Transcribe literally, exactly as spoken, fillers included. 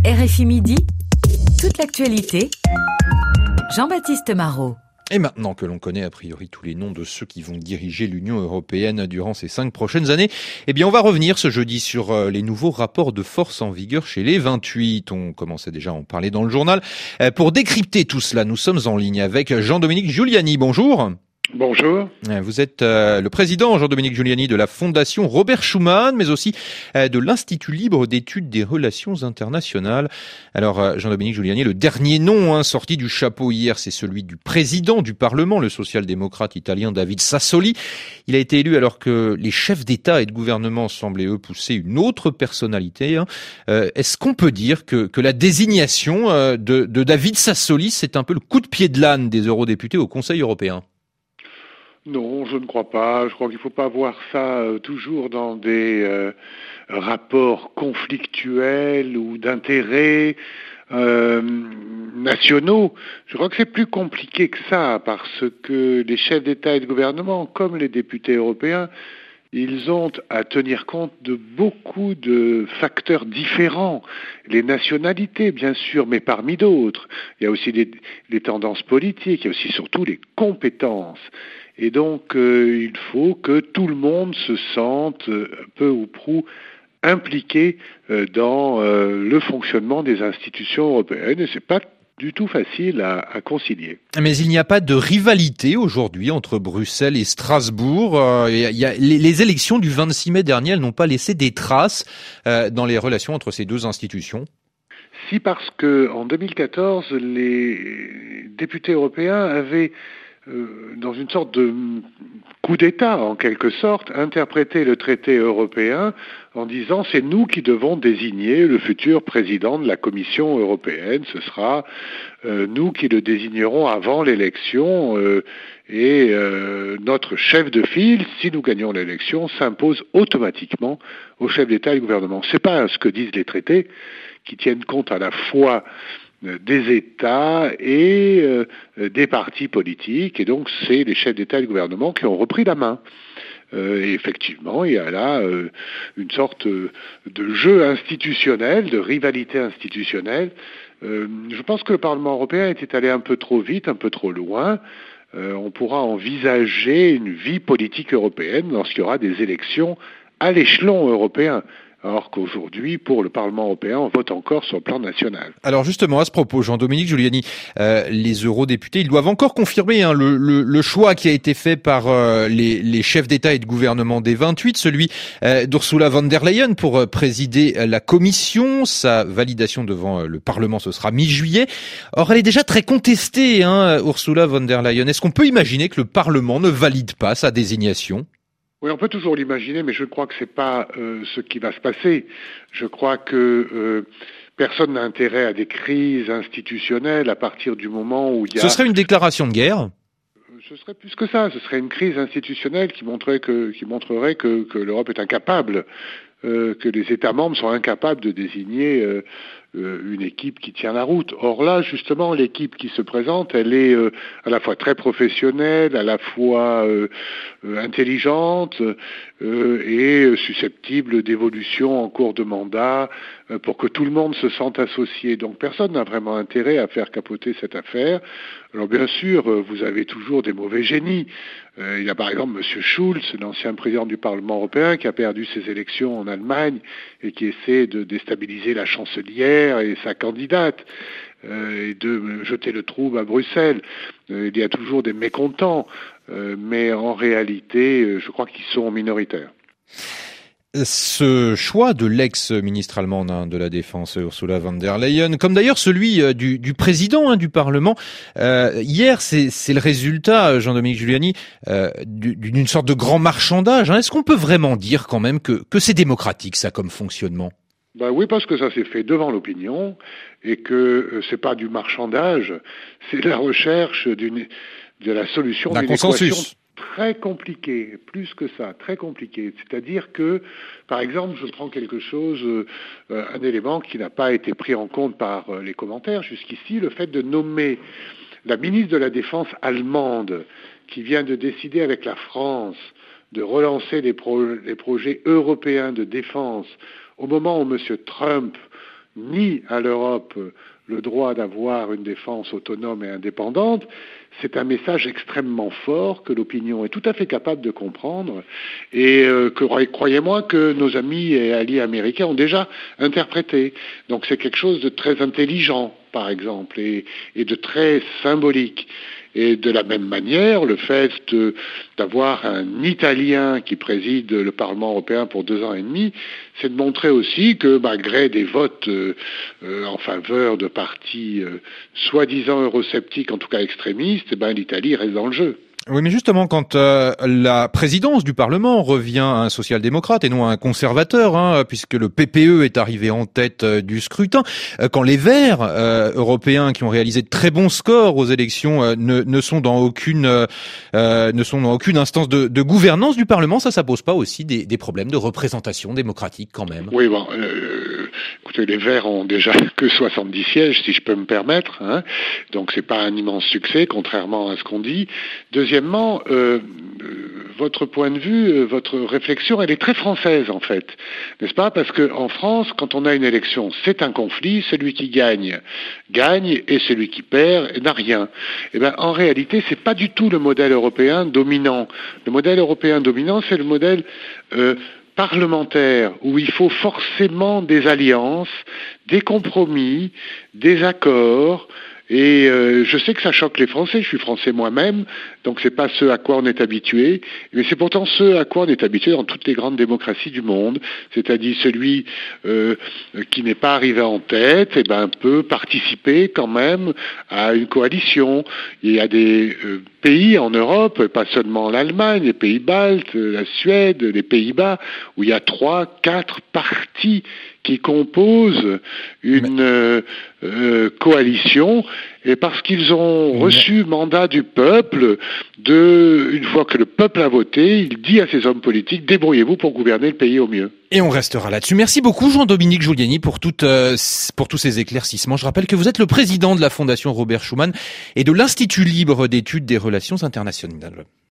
R F I Midi, toute l'actualité, Jean-Baptiste Marot. Et maintenant que l'on connaît a priori tous les noms de ceux qui vont diriger l'Union européenne durant ces cinq prochaines années, eh bien on va revenir ce jeudi sur les nouveaux rapports de force en vigueur chez les vingt-huit. On commençait déjà à en parler dans le journal. Pour décrypter tout cela, nous sommes en ligne avec Jean-Dominique Giuliani. Bonjour. Bonjour. Vous êtes euh, le président, Jean-Dominique Giuliani, de la Fondation Robert Schuman, mais aussi euh, de l'Institut libre d'études des relations internationales. Alors, euh, Jean-Dominique Giuliani, le dernier nom hein, sorti du chapeau hier, c'est celui du président du Parlement, le social-démocrate italien David Sassoli. Il a été élu alors que les chefs d'État et de gouvernement semblaient, eux, pousser une autre personnalité. Hein. Euh, est-ce qu'on peut dire que, que la désignation euh, de, de David Sassoli, c'est un peu le coup de pied de l'âne des eurodéputés au Conseil européen ? Non, je ne crois pas. Je crois qu'il ne faut pas voir ça euh, toujours dans des euh, rapports conflictuels ou d'intérêts euh, nationaux. Je crois que c'est plus compliqué que ça parce que les chefs d'État et de gouvernement, comme les députés européens, ils ont à tenir compte de beaucoup de facteurs différents. Les nationalités, bien sûr, mais parmi d'autres. Il y a aussi les, les tendances politiques, il y a aussi surtout les compétences. Et donc, euh, il faut que tout le monde se sente, euh, peu ou prou, impliqué euh, dans euh, le fonctionnement des institutions européennes. Et c'est pas du tout facile à, à concilier. Mais il n'y a pas de rivalité aujourd'hui entre Bruxelles et Strasbourg. Euh, il y a, les, les élections du vingt-six mai dernier, elles n'ont pas laissé des traces euh, dans les relations entre ces deux institutions. Si, parce que en deux mille quatorze, les députés européens avaient Euh, dans une sorte de coup d'État, en quelque sorte, interpréter le traité européen en disant c'est nous qui devons désigner le futur président de la Commission européenne, ce sera euh, nous qui le désignerons avant l'élection euh, et euh, notre chef de file, si nous gagnons l'élection, s'impose automatiquement au chef d'État et de gouvernement. C'est pas ce que disent les traités qui tiennent compte à la fois des États et euh, des partis politiques, et donc c'est les chefs d'État et de gouvernement qui ont repris la main. Euh, et effectivement, il y a là euh, une sorte de jeu institutionnel, de rivalité institutionnelle. Euh, je pense que le Parlement européen était allé un peu trop vite, un peu trop loin. Euh, on pourra envisager une vie politique européenne lorsqu'il y aura des élections à l'échelon européen. Alors qu'aujourd'hui, pour le Parlement européen, on vote encore sur le plan national. Alors justement, à ce propos, Jean-Dominique Giuliani, euh, les eurodéputés, ils doivent encore confirmer hein, le, le, le choix qui a été fait par euh, les, les chefs d'État et de gouvernement des vingt-huit, celui euh, d'Ursula von der Leyen pour euh, présider la Commission. Sa validation devant euh, le Parlement, ce sera mi-juillet. Or, elle est déjà très contestée, hein, Ursula von der Leyen. Est-ce qu'on peut imaginer que le Parlement ne valide pas sa désignation ? Oui, on peut toujours l'imaginer, mais je crois que c'est pas euh, ce qui va se passer. Je crois que euh, personne n'a intérêt à des crises institutionnelles à partir du moment où il y a... Ce serait une déclaration de guerre ? Ce serait plus que ça. Ce serait une crise institutionnelle qui montrerait que, qui montrerait que, que l'Europe est incapable, euh, que les États membres sont incapables de désigner euh, euh, une équipe qui tient la route. Or là, justement, l'équipe qui se présente, elle est euh, à la fois très professionnelle, à la fois euh, euh, intelligente euh, et susceptible d'évolution en cours de mandat euh, pour que tout le monde se sente associé. Donc personne n'a vraiment intérêt à faire capoter cette affaire. Alors bien sûr, vous avez toujours des mauvais génies. Euh, il y a par exemple M. Schulz, l'ancien président du Parlement européen, qui a perdu ses élections en Allemagne et qui essaie de déstabiliser la chancelière et sa candidate euh, et de jeter le trouble à Bruxelles. Euh, il y a toujours des mécontents, euh, mais en réalité, je crois qu'ils sont minoritaires. Ce choix de l'ex-ministre allemande hein, de la Défense, Ursula von der Leyen, comme d'ailleurs celui euh, du, du président hein, du Parlement, euh, hier, c'est, c'est le résultat, Jean-Dominique Giuliani, euh, d'une sorte de grand marchandage. Hein. Est-ce qu'on peut vraiment dire quand même que, que c'est démocratique, ça, comme fonctionnement ? Ben oui, parce que ça s'est fait devant l'opinion et que euh, c'est pas du marchandage, c'est la recherche d'une, de la solution d'un d'une consensus. Équation très compliqué, plus que ça, très compliqué. C'est-à-dire que, par exemple, je prends quelque chose, euh, un élément qui n'a pas été pris en compte par euh, les commentaires jusqu'ici, le fait de nommer la ministre de la Défense allemande, qui vient de décider avec la France de relancer les, pro- les projets européens de défense, au moment où M. Trump nie à l'Europe le droit d'avoir une défense autonome et indépendante, c'est un message extrêmement fort que l'opinion est tout à fait capable de comprendre et euh, que, croyez-moi, que nos amis et alliés américains ont déjà interprété. Donc c'est quelque chose de très intelligent, par exemple, et, et de très symbolique. Et de la même manière, le fait de, d'avoir un Italien qui préside le Parlement européen pour deux ans et demi, c'est de montrer aussi que malgré des votes euh, euh, en faveur de partis euh, soi-disant eurosceptiques, en tout cas extrémistes, eh ben, l'Italie reste dans le jeu. Oui, mais justement, quand euh, la présidence du Parlement revient à un social-démocrate et non à un conservateur, hein, puisque le P P E est arrivé en tête euh, du scrutin, euh, quand les Verts euh, européens qui ont réalisé de très bons scores aux élections euh, ne, ne sont dans aucune euh, ne sont dans aucune instance de, de gouvernance du Parlement, ça, ça pose pas aussi des, des problèmes de représentation démocratique quand même? Oui, bon, euh, écoutez, les Verts ont déjà que soixante-dix sièges, si je peux me permettre, hein, donc c'est pas un immense succès, contrairement à ce qu'on dit. Deuxièmement, euh, votre point de vue, euh, votre réflexion, elle est très française en fait, n'est-ce pas? Parce que en France, quand on a une élection, c'est un conflit. Celui qui gagne gagne et celui qui perd n'a rien. Eh ben, en réalité, c'est pas du tout le modèle européen dominant. Le modèle européen dominant, c'est le modèle euh, parlementaire où il faut forcément des alliances, des compromis, des accords. Et euh, je sais que ça choque les Français, je suis français moi-même, donc c'est pas ce à quoi on est habitué, mais c'est pourtant ce à quoi on est habitué dans toutes les grandes démocraties du monde, c'est-à-dire celui euh, qui n'est pas arrivé en tête, eh ben peut participer quand même à une coalition. Il y a des euh, pays en Europe, pas seulement l'Allemagne, les pays baltes, la Suède, les Pays-Bas, où il y a trois, quatre partis qui composent une euh, euh, coalition, et parce qu'ils ont reçu mandat du peuple, de, une fois que le peuple a voté, il dit à ses hommes politiques, débrouillez-vous pour gouverner le pays au mieux. Et on restera là-dessus. Merci beaucoup Jean-Dominique Giuliani pour, toute, euh, pour tous ces éclaircissements. Je rappelle que vous êtes le président de la Fondation Robert Schuman et de l'Institut libre d'études des relations internationales.